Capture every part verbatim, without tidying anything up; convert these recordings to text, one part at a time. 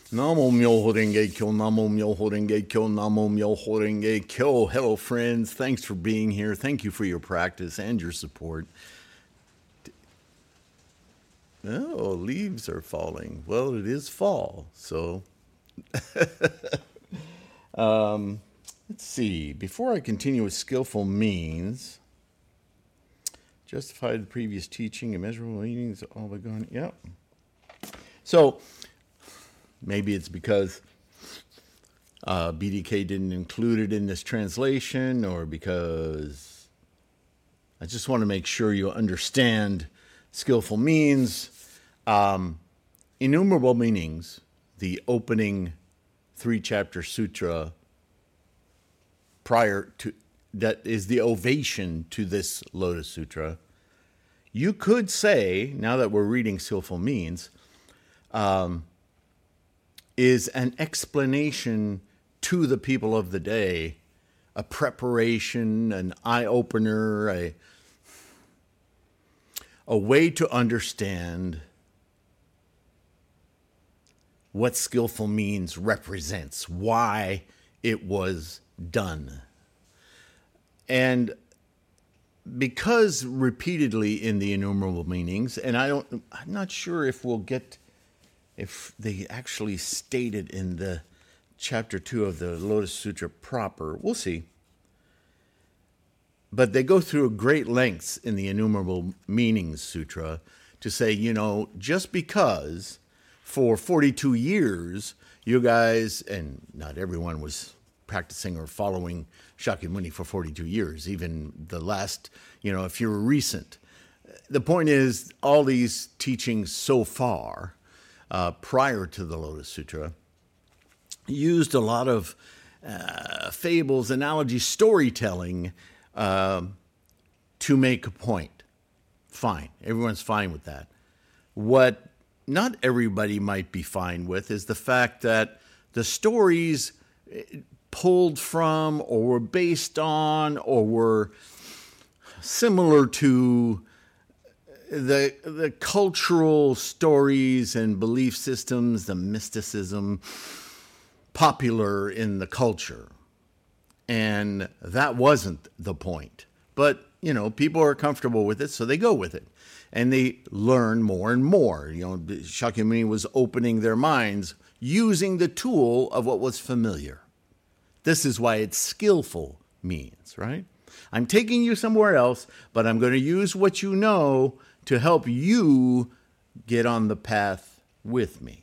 Namo Myoho Renge Kyo, Namo Myoho Renge Kyo, Namo Myoho Renge Kyo. Hello, friends. Thanks for being here. Thank you for your practice and your support. Oh, leaves are falling. Well, it is fall, so um, let's see. Before I continue with skillful means, justify the previous teaching and measurable meanings, all but gone. Yep. So maybe it's because uh, B D K didn't include it in this translation, or because I just want to make sure you understand skillful means. Um, innumerable meanings, the opening three-chapter sutra prior to, that is the ovation to this Lotus Sutra. You could say, now that we're reading skillful means, um, is an explanation to the people of the day, a preparation, an eye-opener, a, a way to understand what skillful means represents, why it was done. And because repeatedly in the innumerable meanings, and I don't, I'm not sure if we'll get, if they actually state it in the chapter two of the Lotus Sutra proper, we'll see. But they go through great lengths in the Innumerable Meanings Sutra to say, you know, just because for forty-two years, you guys, and not everyone was practicing or following Shakyamuni for forty-two years, even the last, you know, if you're recent. The point is, all these teachings so far, uh, prior to the Lotus Sutra, used a lot of uh, fables, analogies, storytelling uh, to make a point. Fine. Everyone's fine with that. What not everybody might be fine with is the fact that the stories pulled from or were based on or were similar to the the cultural stories and belief systems, the mysticism popular in the culture. And that wasn't the point. But, you know, people are comfortable with it, so they go with it. And they learn more and more. You know, Shakyamuni was opening their minds using the tool of what was familiar. This is why it's skillful means, right? I'm taking you somewhere else, but I'm going to use what you know to help you get on the path with me.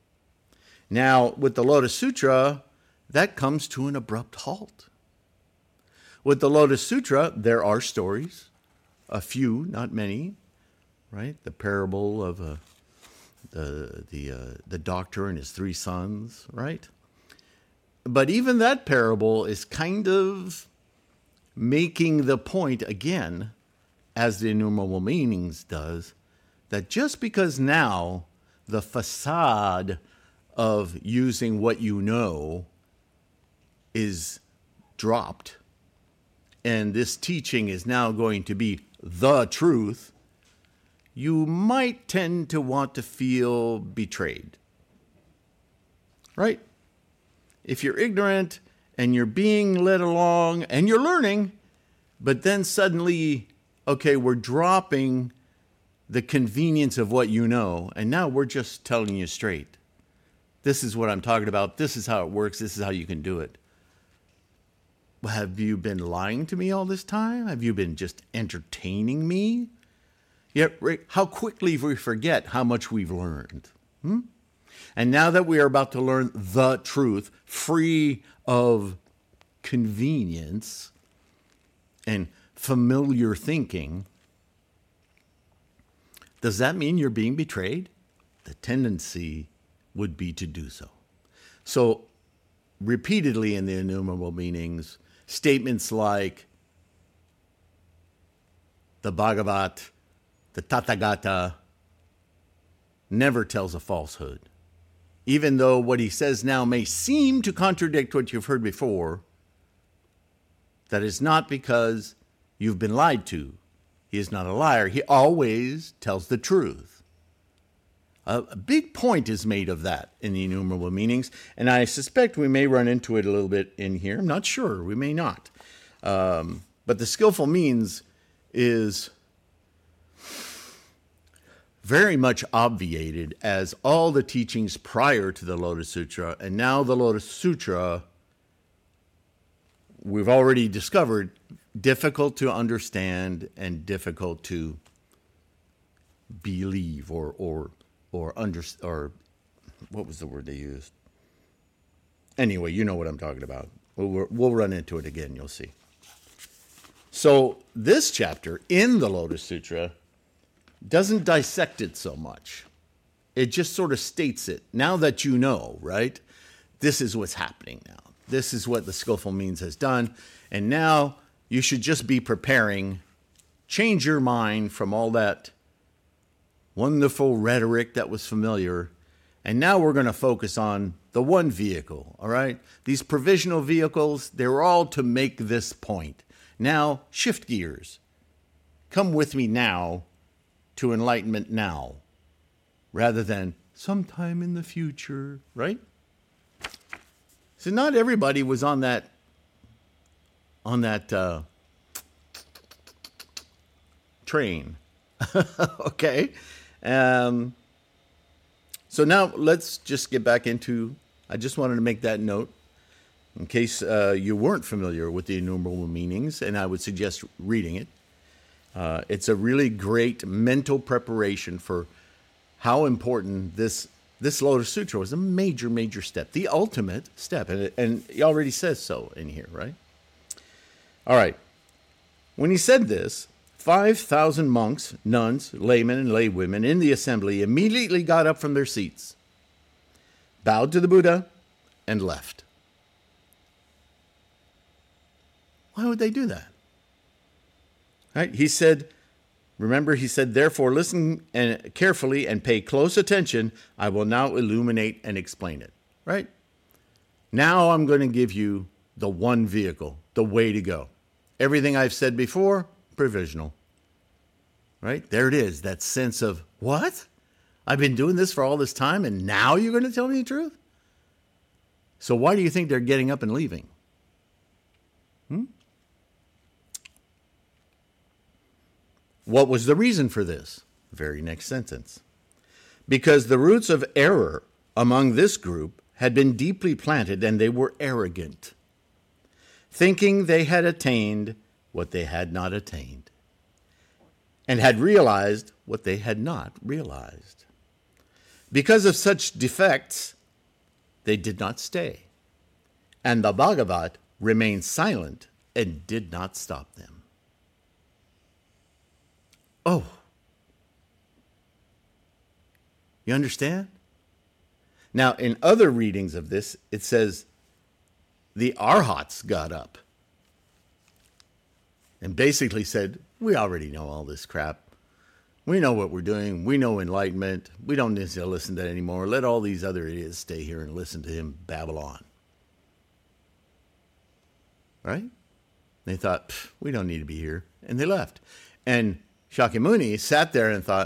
Now, with the Lotus Sutra, that comes to an abrupt halt. With the Lotus Sutra, there are stories, a few, not many, right? The parable of uh, the the uh, the doctor and his three sons, right? But even that parable is kind of making the point again, as the Innumerable Meanings does, that just because now the facade of using what you know is dropped, and this teaching is now going to be the truth, you might tend to want to feel betrayed. Right? If you're ignorant and you're being led along and you're learning, but then suddenly, okay, we're dropping the convenience of what you know, and now we're just telling you straight. This is what I'm talking about. This is how it works. This is how you can do it. Have you been lying to me all this time? Have you been just entertaining me? Yet, how quickly we forget how much we've learned. Hmm? And now that we are about to learn the truth, free of convenience and familiar thinking, does that mean you're being betrayed? The tendency would be to do so. So, repeatedly in the Innumerable Meanings, statements like the Bhagavat, the Tathagata, never tells a falsehood. Even though what he says now may seem to contradict what you've heard before, that is not because you've been lied to. He is not a liar. He always tells the truth. A, a big point is made of that in the innumerable meanings, and I suspect we may run into it a little bit in here. I'm not sure. We may not. Um, but the skillful means is very much obviated as all the teachings prior to the Lotus Sutra, and now the Lotus Sutra, we've already discovered, difficult to understand and difficult to believe or or or under or what was the word they used? Anyway, you know what I'm talking about. We'll, we'll run into it again. You'll see. So this chapter in the Lotus Sutra doesn't dissect it so much. It just sort of states it. Now that you know, right? This is what's happening now. This is what the skillful means has done. And now you should just be preparing. Change your mind from all that wonderful rhetoric that was familiar. And now we're going to focus on the one vehicle, all right? These provisional vehicles, they're all to make this point. Now, shift gears. Come with me now to enlightenment now, rather than sometime in the future, right? So not everybody was on that, on that uh, train, okay? Um, so now let's just get back into, I just wanted to make that note in case uh, you weren't familiar with the innumerable meanings, and I would suggest reading it. Uh, it's a really great mental preparation for how important this this Lotus Sutra was. A major, major step, the ultimate step, and, it, and he already says so in here, right? All right. When he said this, five thousand monks, nuns, laymen, and laywomen in the assembly immediately got up from their seats, bowed to the Buddha, and left. Why would they do that? Right? He said, remember, he said, therefore, listen and carefully and pay close attention. I will now illuminate and explain it. Right? Now I'm going to give you the one vehicle, the way to go. Everything I've said before, provisional. Right? There it is, that sense of, what? I've been doing this for all this time, and now you're going to tell me the truth? So why do you think they're getting up and leaving? Hmm? What was the reason for this? Very next sentence. Because the roots of error among this group had been deeply planted, and they were arrogant, thinking they had attained what they had not attained, and had realized what they had not realized. Because of such defects, they did not stay, and the Bhagavat remained silent and did not stop them. Oh, you understand? Now, in other readings of this, it says the Arhats got up and basically said, we already know all this crap. We know what we're doing. We know enlightenment. We don't need to listen to it anymore. Let all these other idiots stay here and listen to him babble on. Right? They thought, we don't need to be here. And they left. And Shakyamuni sat there and thought,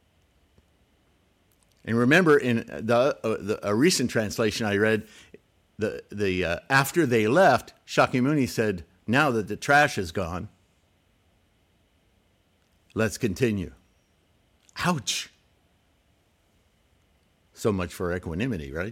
and remember in the, uh, the a recent translation I read, the the uh, after they left, Shakyamuni said, now that the trash is gone, let's continue. Ouch. So much for equanimity, right?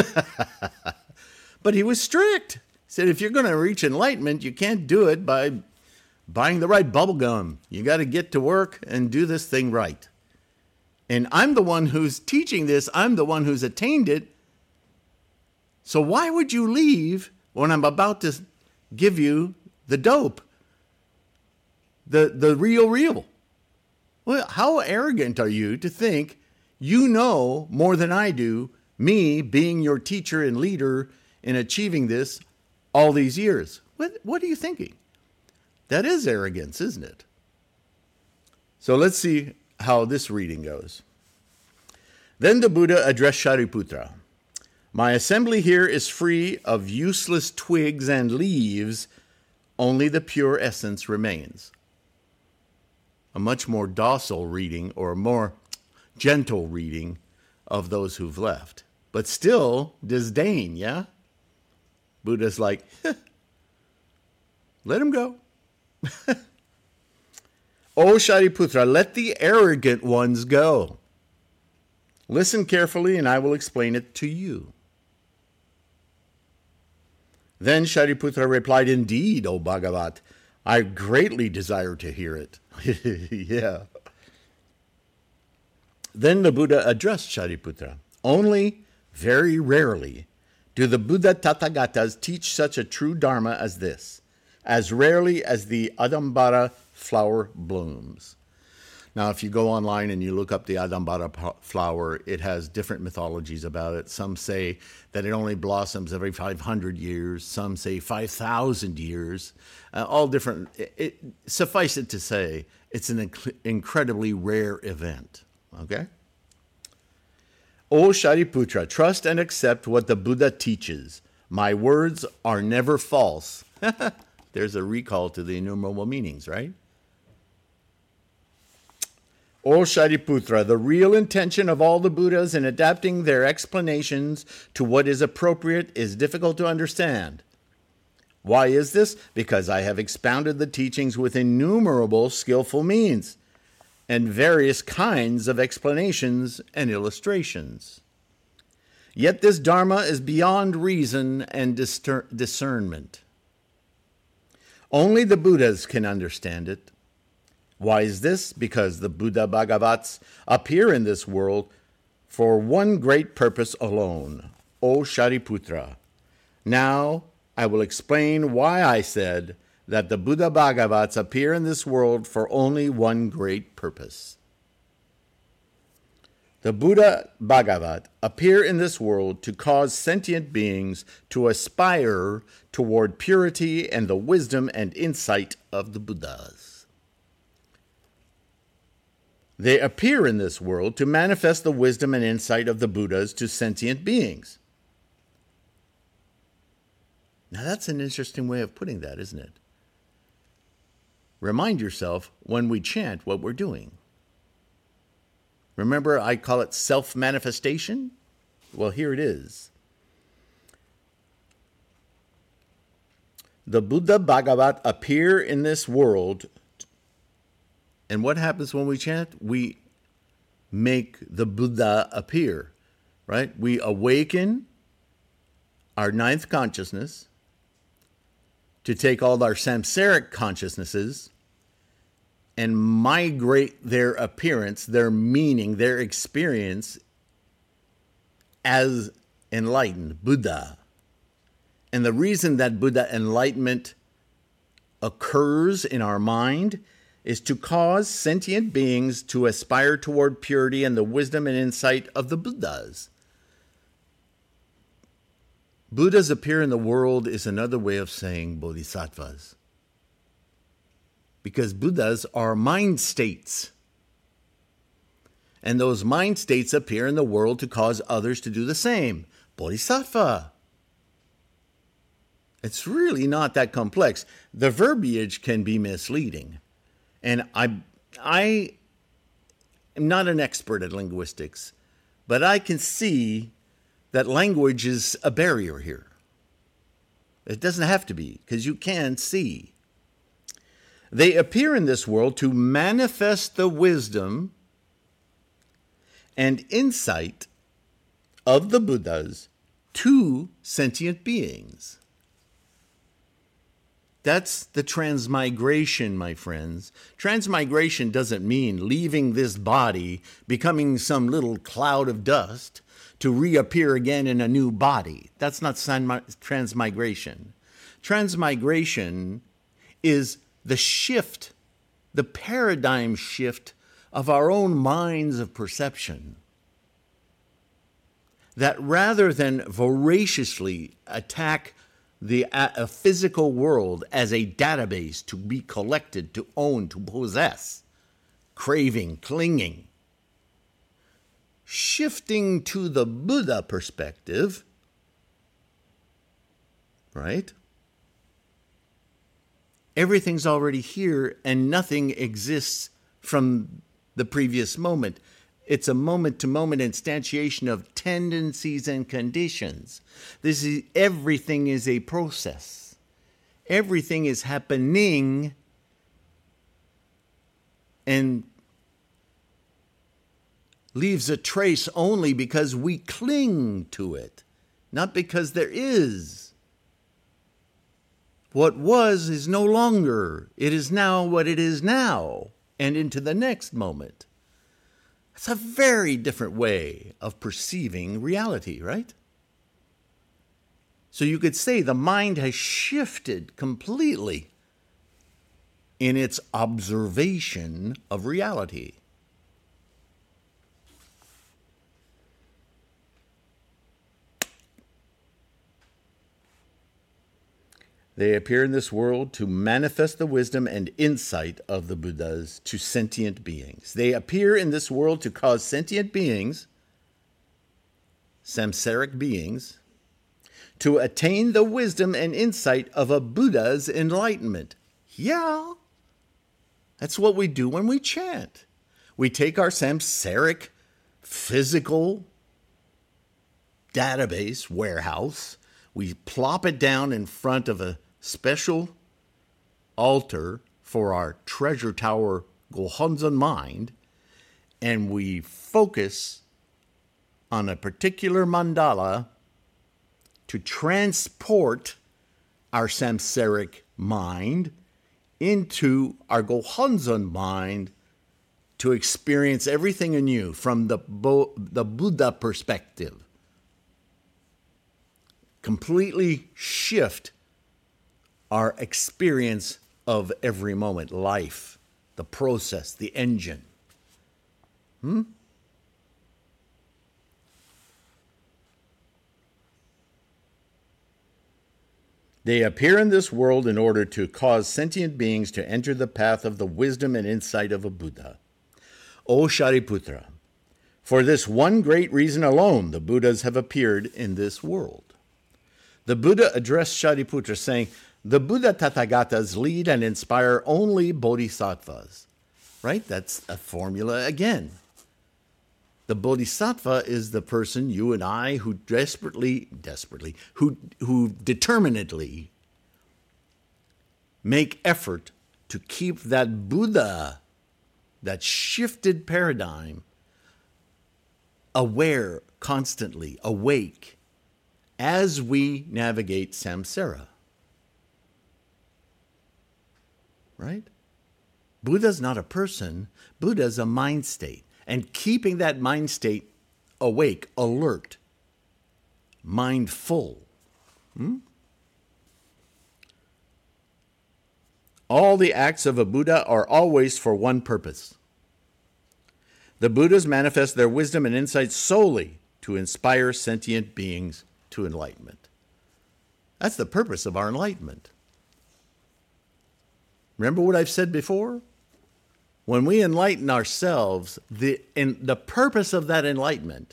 But he was strict. He said, if you're going to reach enlightenment, you can't do it by buying the right bubble gum. You got to get to work and do this thing right. And I'm the one who's teaching this. I'm the one who's attained it. So why would you leave when I'm about to give you the dope? The, the real, real. Well, how arrogant are you to think you know more than I do, me being your teacher and leader in achieving this all these years? What, what are you thinking? That is arrogance, isn't it? So let's see how this reading goes. Then the Buddha addressed Shariputra. My assembly here is free of useless twigs and leaves. Only the pure essence remains. A much more docile reading, or a more gentle reading, of those who've left, but still disdain, yeah? Buddha's like, let him go. O Shariputra, let the arrogant ones go. Listen carefully, and I will explain it to you. Then Shariputra replied, indeed, O Bhagavat, I greatly desire to hear it. Yeah. Then the Buddha addressed Shariputra. Only very rarely do the Buddha Tathagatas teach such a true dharma as this, as rarely as the Adambara flower blooms. Now, if you go online and you look up the Adambara flower, it has different mythologies about it. Some say that it only blossoms every five hundred years. Some say five thousand years. Uh, all different. It, it, suffice it to say, it's an inc- incredibly rare event. Okay? O Shariputra, trust and accept what the Buddha teaches. My words are never false. There's a recall to the innumerable meanings, right? O Shariputra, the real intention of all the Buddhas in adapting their explanations to what is appropriate is difficult to understand. Why is this? Because I have expounded the teachings with innumerable skillful means and various kinds of explanations and illustrations. Yet this Dharma is beyond reason and discer- discernment. Only the Buddhas can understand it. Why is this? Because the Buddha Bhagavats appear in this world for one great purpose alone, O Shariputra. Now I will explain why I said that the Buddha Bhagavats appear in this world for only one great purpose. The Buddha Bhagavat appear in this world to cause sentient beings to aspire toward purity and the wisdom and insight of the Buddhas. They appear in this world to manifest the wisdom and insight of the Buddhas to sentient beings. Now that's an interesting way of putting that, isn't it? Remind yourself when we chant what we're doing. Remember, I call it self-manifestation? Well, here it is. The Buddha Bhagavat appear in this world, and what happens when we chant? We make the Buddha appear, right? We awaken our ninth consciousness to take all our samsaric consciousnesses and migrate their appearance, their meaning, their experience as enlightened Buddha. And the reason that Buddha enlightenment occurs in our mind is to cause sentient beings to aspire toward purity and the wisdom and insight of the Buddhas. Buddhas appear in the world is another way of saying bodhisattvas. Because Buddhas are mind states. And those mind states appear in the world to cause others to do the same. Bodhisattva. It's really not that complex. The verbiage can be misleading. And I, I am not an expert at linguistics, but I can see that language is a barrier here. It doesn't have to be, because you can see. They appear in this world to manifest the wisdom and insight of the Buddhas to sentient beings. That's the transmigration, my friends. Transmigration doesn't mean leaving this body, becoming some little cloud of dust, to reappear again in a new body. That's not transmigration. Transmigration is the shift, the paradigm shift of our own minds of perception. That rather than voraciously attack the uh, physical world as a database to be collected, to own, to possess, craving, clinging, shifting to the Buddha perspective, right? Everything's already here and nothing exists from the previous moment. It's a moment-to-moment instantiation of tendencies and conditions. This is everything is a process. Everything is happening and leaves a trace only because we cling to it, not because there is. What was is no longer. It is now what it is now, and into the next moment. It's a very different way of perceiving reality, right? So you could say the mind has shifted completely in its observation of reality. They appear in this world to manifest the wisdom and insight of the Buddhas to sentient beings. They appear in this world to cause sentient beings, samsaric beings, to attain the wisdom and insight of a Buddha's enlightenment. Yeah, that's what we do when we chant. We take our samsaric physical database warehouse, we plop it down in front of a special altar for our treasure tower Gohonzon mind, and we focus on a particular mandala to transport our samsaric mind into our Gohonzon mind to experience everything anew from the, Bo- the Buddha perspective. Completely shift our experience of every moment, life, the process, the engine. Hmm? They appear in this world in order to cause sentient beings to enter the path of the wisdom and insight of a Buddha. O Shariputra, for this one great reason alone, the Buddhas have appeared in this world. The Buddha addressed Shariputra saying, the Buddha Tathagatas lead and inspire only bodhisattvas. Right? That's a formula again. The bodhisattva is the person, you and I, who desperately, desperately, who, who determinedly make effort to keep that Buddha, that shifted paradigm, aware, constantly, awake, as we navigate samsara. Right? Buddha's not a person. Buddha's a mind state. And keeping that mind state awake, alert, mindful. Hmm? All the acts of a Buddha are always for one purpose. The Buddhas manifest their wisdom and insight solely to inspire sentient beings to enlightenment. That's the purpose of our enlightenment. Remember what I've said before? When we enlighten ourselves, the, and the purpose of that enlightenment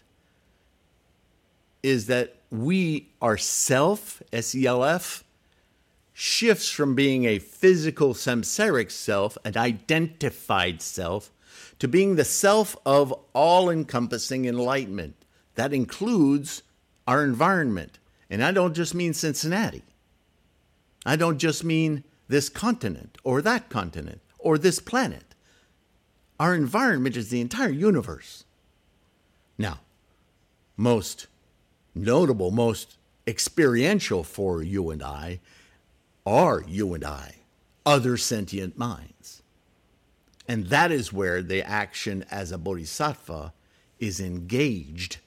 is that we, our self, S E L F, shifts from being a physical samsaric self, an identified self, to being the self of all-encompassing enlightenment. That includes our environment. And I don't just mean Cincinnati. I don't just mean this continent or that continent or this planet. Our environment is the entire universe. Now, most notable, most experiential for you and I are you and I, other sentient minds. And that is where the action as a bodhisattva is engaged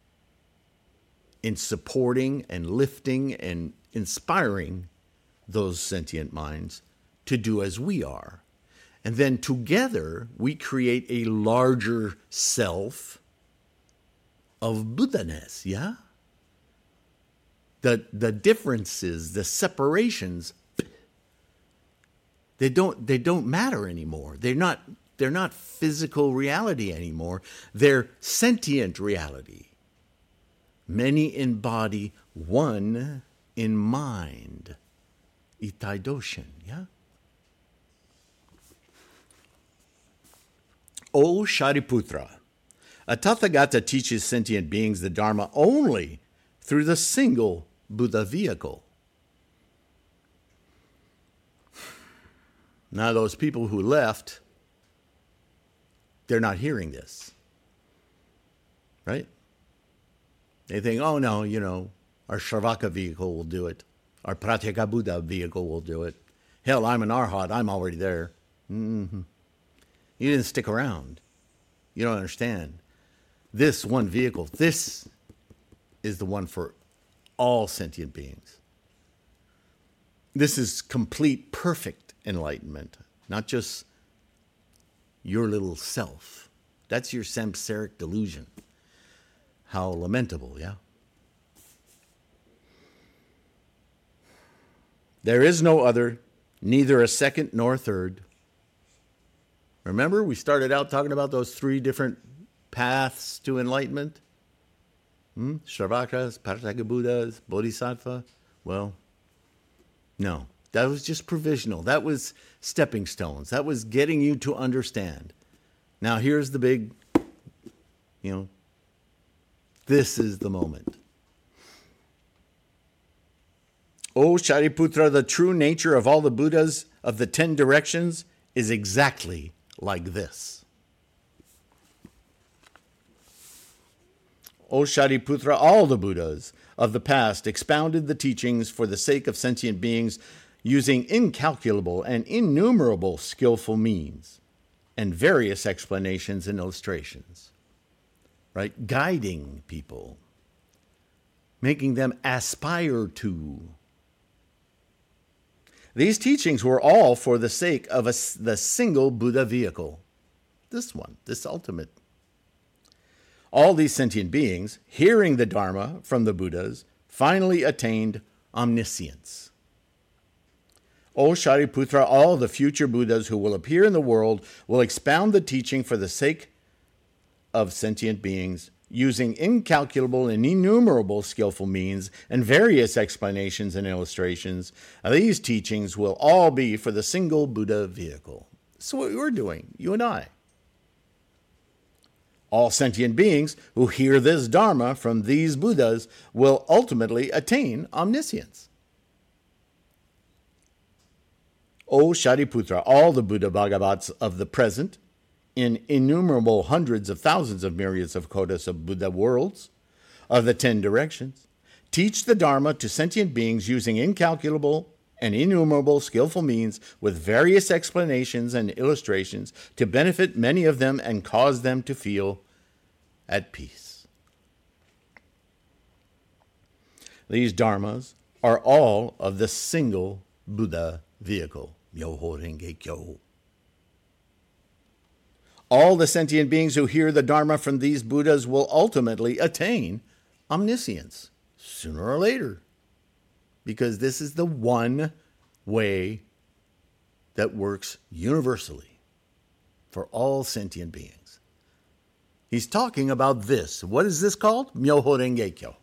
in supporting and lifting and inspiring those sentient minds to do as we are. And then together we create a larger self of Buddha-ness, yeah? The, the differences, the separations, they don't, they don't matter anymore. They're not, they're not physical reality anymore. They're sentient reality. Many in body, one in mind. Itai Doshin, yeah? O Shariputra, A Tathagata teaches sentient beings the Dharma only through the single Buddha vehicle. Now, those people who left, they're not hearing this, right? They think, oh, no, you know, our Shravaka vehicle will do it. Our Pratyeka Buddha vehicle will do it. Hell, I'm an Arhat. I'm already there. Mm-hmm. You didn't stick around. You don't understand. This one vehicle, this is the one for all sentient beings. This is complete, perfect enlightenment, not just your little self. That's your samsaric delusion. How lamentable, yeah? There is no other, neither a second nor a third. Remember, we started out talking about those three different paths to enlightenment? Hmm? Shravakas, Pratyeka Buddhas, Bodhisattva. Well, no. That was just provisional. That was stepping stones. That was getting you to understand. Now here's the big, you know, this is the moment. O Shariputra, the true nature of all the Buddhas of the ten directions is exactly like this. O Shariputra, all the Buddhas of the past expounded the teachings for the sake of sentient beings using incalculable and innumerable skillful means and various explanations and illustrations, right? Guiding people, making them aspire to. These teachings were all for the sake of a, the single Buddha vehicle, this one, this ultimate. All these sentient beings, hearing the Dharma from the Buddhas, finally attained omniscience. O Shariputra, all the future Buddhas who will appear in the world will expound the teaching for the sake of sentient beings, using incalculable and innumerable skillful means and various explanations and illustrations. These teachings will all be for the single Buddha vehicle. That's what we're doing, you and I. All sentient beings who hear this Dharma from these Buddhas will ultimately attain omniscience. O Shariputra, all the Buddha Bhagavats of the present, in innumerable hundreds of thousands of myriads of kotas of Buddha worlds, of the ten directions, teach the Dharma to sentient beings using incalculable and innumerable skillful means with various explanations and illustrations to benefit many of them and cause them to feel at peace. These Dharmas are all of the single Buddha vehicle, Myoho Renge Kyo. All the sentient beings who hear the Dharma from these Buddhas will ultimately attain omniscience, sooner or later, because this is the one way that works universally for all sentient beings. He's talking about this. What is this called? Myoho Renge Kyo.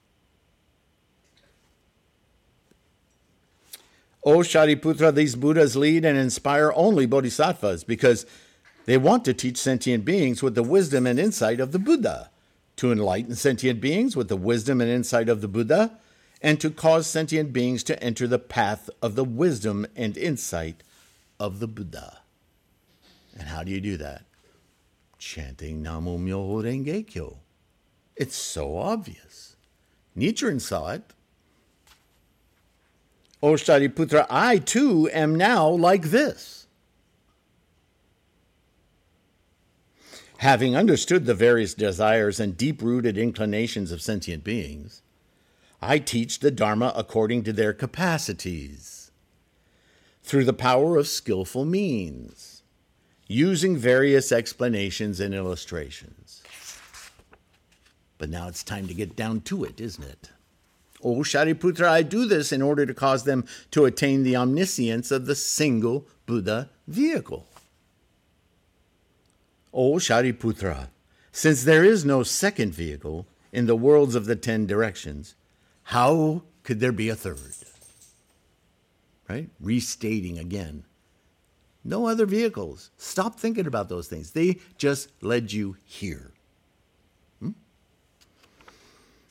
O Shariputra, these Buddhas lead and inspire only bodhisattvas because they want to teach sentient beings with the wisdom and insight of the Buddha, to enlighten sentient beings with the wisdom and insight of the Buddha, and to cause sentient beings to enter the path of the wisdom and insight of the Buddha. And how do you do that? Chanting Namo Myoho Renge Kyo. It's so obvious. Nichiren saw it. O Shariputra, I too am now like this. Having understood the various desires and deep-rooted inclinations of sentient beings, I teach the Dharma according to their capacities, through the power of skillful means, using various explanations and illustrations. But now it's time to get down to it, isn't it? O Shariputra, I do this in order to cause them to attain the omniscience of the single Buddha vehicle. O Shariputra, since there is no second vehicle in the worlds of the ten directions, how could there be a third? Right? Restating again. No other vehicles. Stop thinking about those things. They just led you here.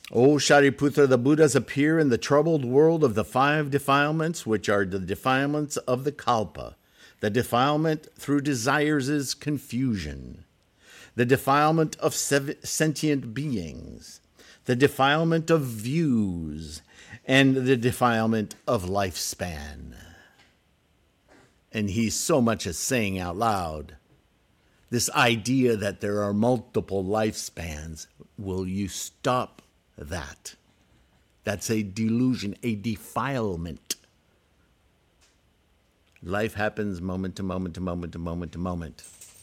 O Shariputra, the Buddhas appear in the troubled world of the five defilements, which are the defilements of the kalpa. The defilement through desires is confusion. The defilement of sentient beings. The defilement of views. And the defilement of lifespan. And he's so much as saying out loud, this idea that there are multiple lifespans, will you stop that? That's a delusion, a defilement. Life happens moment to moment to moment to moment to moment.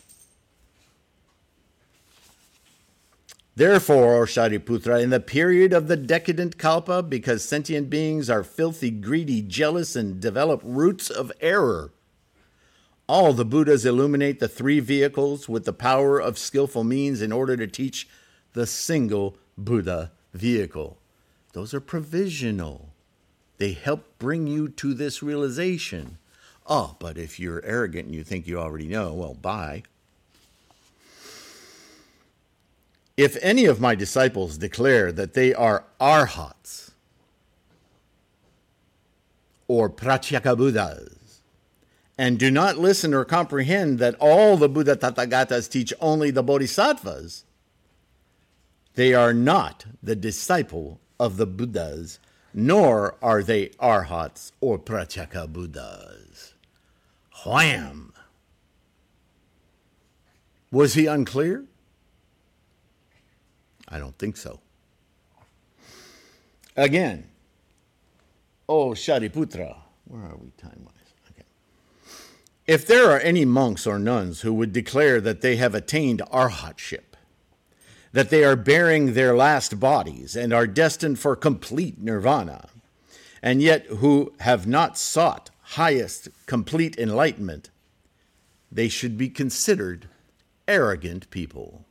Therefore, O Shariputra, in the period of the decadent kalpa, because sentient beings are filthy, greedy, jealous, and develop roots of error, all the Buddhas illuminate the three vehicles with the power of skillful means in order to teach the single Buddha vehicle. Those are provisional. They help bring you to this realization. Oh, but if you're arrogant and you think you already know, well, bye. If any of my disciples declare that they are arhats or pratyeka Buddhas, and do not listen or comprehend that all the Buddha Tathagatas teach only the Bodhisattvas, they are not the disciple of the Buddhas, nor are they arhats or pratyeka Buddhas. Wham! Was he unclear? I don't think so. Again, O Shariputra, where are we time-wise? Okay. If there are any monks or nuns who would declare that they have attained arhatship, that they are bearing their last bodies and are destined for complete nirvana, and yet who have not sought highest complete enlightenment, they should be considered arrogant people.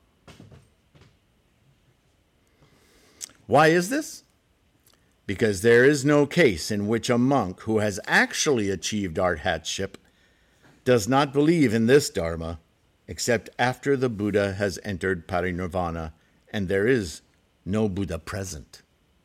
Why is this? Because there is no case in which a monk who has actually achieved arhatship does not believe in this dharma, except after the Buddha has entered parinirvana and there is no Buddha present.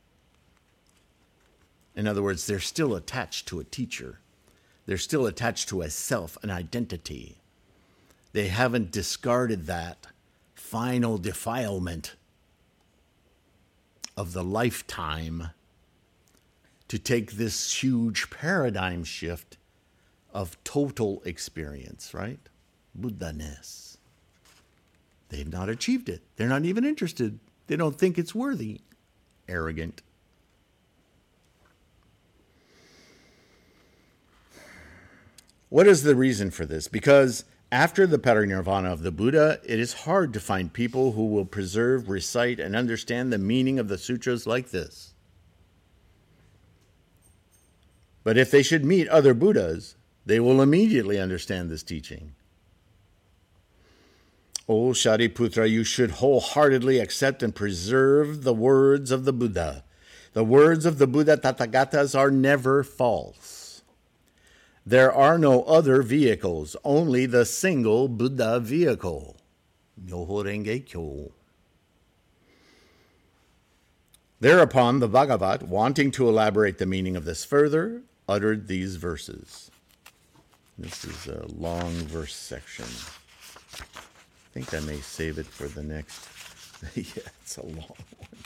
In other words, they're still attached to a teacher. They're still attached to a self, an identity. They haven't discarded that final defilement of the lifetime to take this huge paradigm shift of total experience, right? Buddha-ness. They've not achieved it. They're not even interested. They don't think it's worthy. Arrogant. What is the reason for this? Because after the parinirvana of the Buddha, it is hard to find people who will preserve, recite, and understand the meaning of the sutras like this. But if they should meet other Buddhas, they will immediately understand this teaching. O Shariputra, you should wholeheartedly accept and preserve the words of the Buddha. The words of the Buddha Tathagatas are never false. There are no other vehicles, only the single Buddha vehicle. Myoho Renge Kyo. Thereupon the Bhagavat, wanting to elaborate the meaning of this further, uttered these verses. This is a long verse section. I think I may save it for the next. Yeah, it's a long one.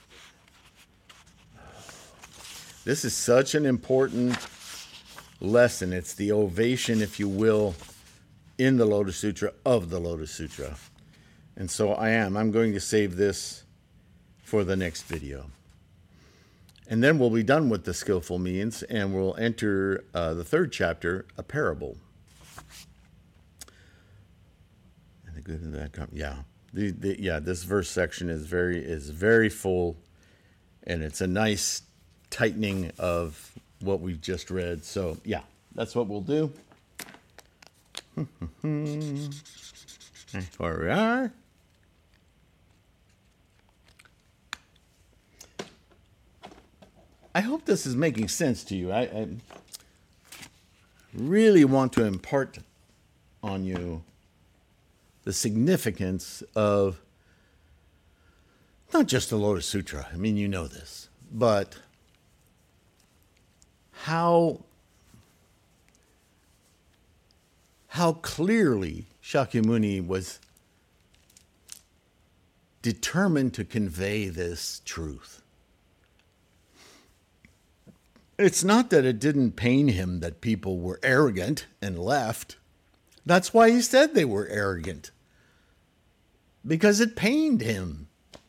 This is such an important lesson. It's the ovation, if you will, in the Lotus Sutra of the Lotus Sutra. And so I am. I'm going to save this for the next video. And then we'll be done with the skillful means, and we'll enter uh, the third chapter, a parable. And the good and that, yeah, the, the, yeah. This verse section is very is very full, and it's a nice tightening of what we've just read. So yeah, that's what we'll do. That's where we are. I hope this is making sense to you. I, I really want to impart on you the significance of not just the Lotus Sutra, I mean, you know this, but how, how clearly Shakyamuni was determined to convey this truth. It's not that it didn't pain him that people were arrogant and left. That's why he said they were arrogant. Because it pained him.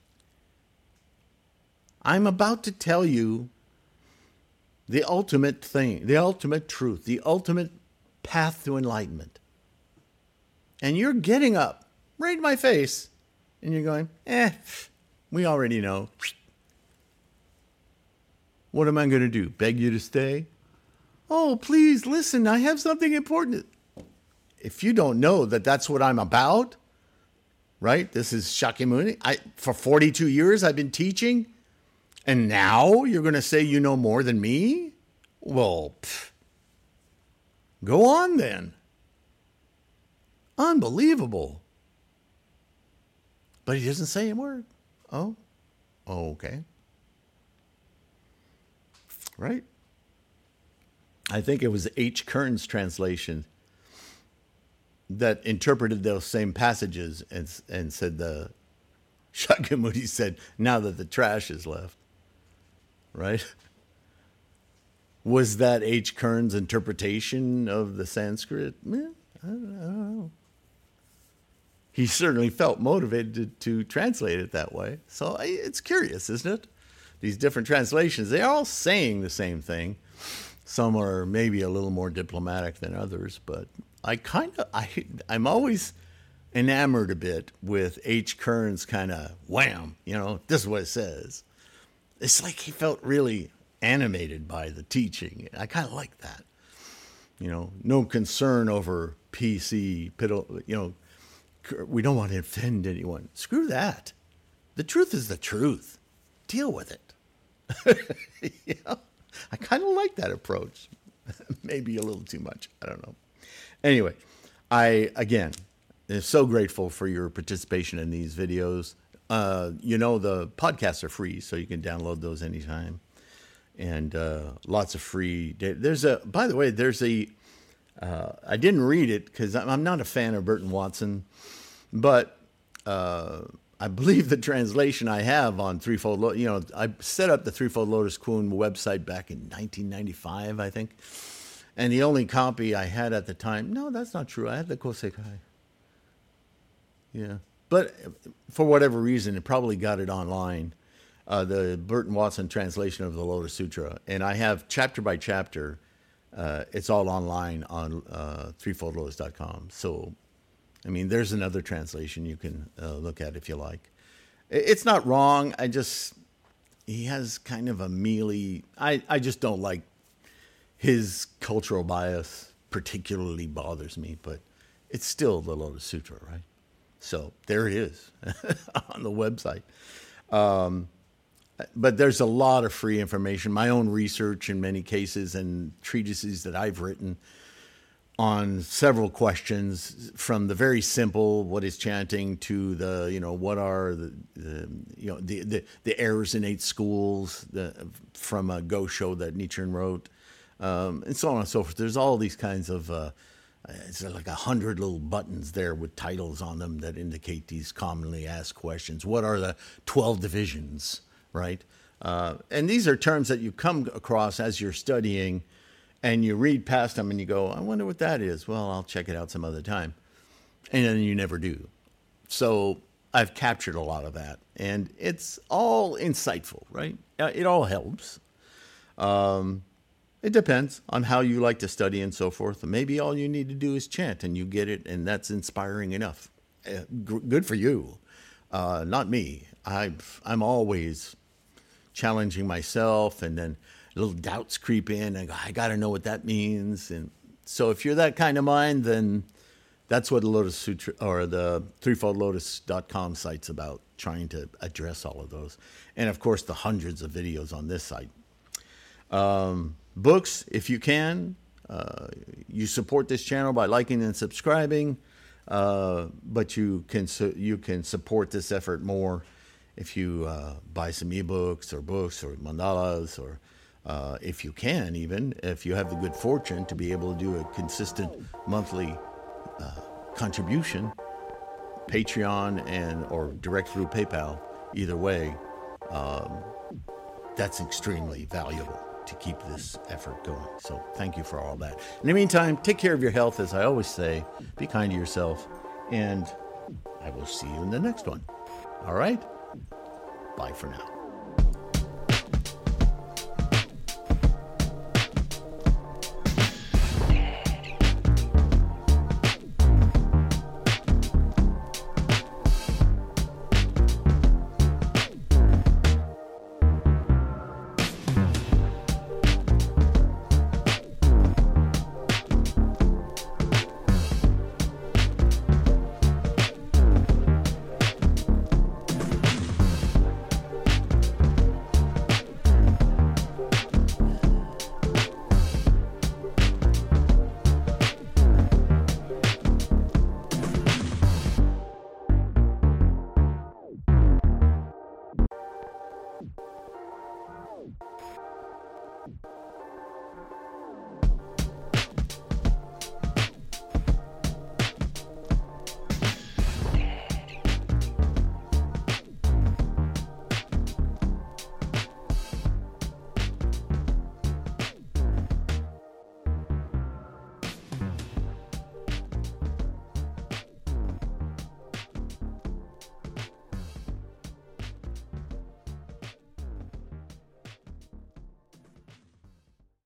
I'm about to tell you the ultimate thing, the ultimate truth, the ultimate path to enlightenment. And you're getting up right in my face and you're going, eh, we already know. What am I going to do? Beg you to stay? Oh, please listen. I have something important. If you don't know that that's what I'm about, right? This is Shakyamuni. I, for forty-two years, I've been teaching. And now you're going to say you know more than me? Well, pff, go on then. Unbelievable. But he doesn't say a word. Oh, oh okay. Right? I think it was H. Kearns' translation that interpreted those same passages and, and said the Shakyamuni said, now that the trash is left. Right? Was that H. Kearns' interpretation of the Sanskrit? Eh, I, don't, I don't know. He certainly felt motivated to, to translate it that way. So I, it's curious, isn't it? These different translations, they're all saying the same thing. Some are maybe a little more diplomatic than others, but I kind of, I, I'm always enamored a bit with H. Kearns' kind of wham, you know, this is what it says. It's like he felt really animated by the teaching. I kind of like that. You know, no concern over P C, you know, we don't want to offend anyone. Screw that. The truth is the truth. Deal with it. You know, I kind of like that approach. Maybe a little too much. I don't know. Anyway, I, again, am so grateful for your participation in these videos. Uh, you know, the podcasts are free, so you can download those anytime. And uh, lots of free data. There's a, by the way, there's a, uh, I didn't read it because I'm not a fan of Burton Watson, but uh, I believe the translation I have on Threefold Lotus, you know, I set up the Threefold Lotus Kuhn website back in nineteen ninety-five, I think. And the only copy I had at the time, no, that's not true. I had the Kosekai. Yeah. But for whatever reason, it probably got it online, uh, the Burton Watson translation of the Lotus Sutra. And I have chapter by chapter. Uh, it's all online on uh, threefold lotus dot com. So, I mean, there's another translation you can uh, look at if you like. It's not wrong. I just, he has kind of a mealy, I, I just don't like his cultural bias particularly bothers me, but it's still the Lotus Sutra, right? So there it is on the website. Um, but there's a lot of free information, my own research in many cases and treatises that I've written on several questions, from the very simple, what is chanting, to the, you know, what are the, the you know, the, the, the errors in eight schools, the, from a Go show that Nichiren wrote, um, and so on and so forth. There's all these kinds of, uh, it's like a hundred little buttons there with titles on them that indicate these commonly asked questions. What are the twelve divisions, right? Uh, and these are terms that you come across as you're studying, and you read past them and you go, I wonder what that is. Well, I'll check it out some other time. And then you never do. So I've captured a lot of that. And it's all insightful, right? It all helps. Um, it depends on how you like to study and so forth. Maybe all you need to do is chant and you get it, and that's inspiring enough. Uh, g- good for you. Uh, not me. I've, I'm always challenging myself, and then little doubts creep in. I go, I got to know what that means. And so if you're that kind of mind, then that's what the Lotus Sutra or the threefold lotus dot com site's about, trying to address all of those. And of course, the hundreds of videos on this site. Um, books, if you can, uh, you support this channel by liking and subscribing, uh, but you can, su- you can support this effort more if you uh, buy some ebooks or books or mandalas, or uh, if you can, even if you have the good fortune to be able to do a consistent monthly uh, contribution, Patreon and or direct through PayPal, either way, um, that's extremely valuable to keep this effort going. So thank you for all that. In the meantime, take care of your health, as I always say. Be kind to yourself, and I will see you in the next one. All right? Bye for now.